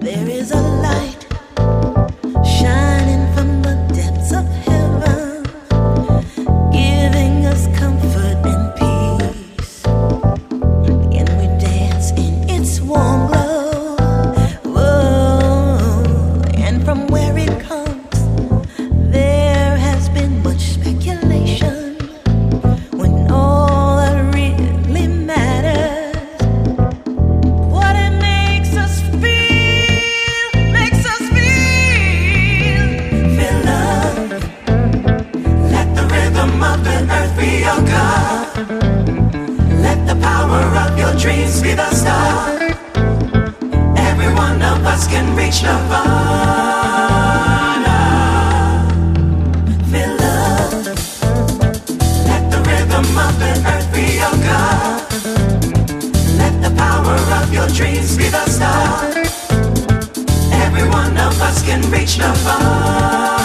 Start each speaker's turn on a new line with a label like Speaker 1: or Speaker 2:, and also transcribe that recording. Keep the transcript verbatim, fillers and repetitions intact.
Speaker 1: There is a light shining from the depths of heaven, giving us comfort and peace. And we dance in its warm glow. Whoa. And from where it comes, there has been much speculation, when all that really matters, what it makes us feel, makes us feel. Feel love. Let the rhythm of the earth be your God. Let the power of your dreams be the star. Every one of us can reach nirvana. Feel love. Let the rhythm of the earth be your God. Let the power of your dreams be the star. Every one of us can reach nirvana.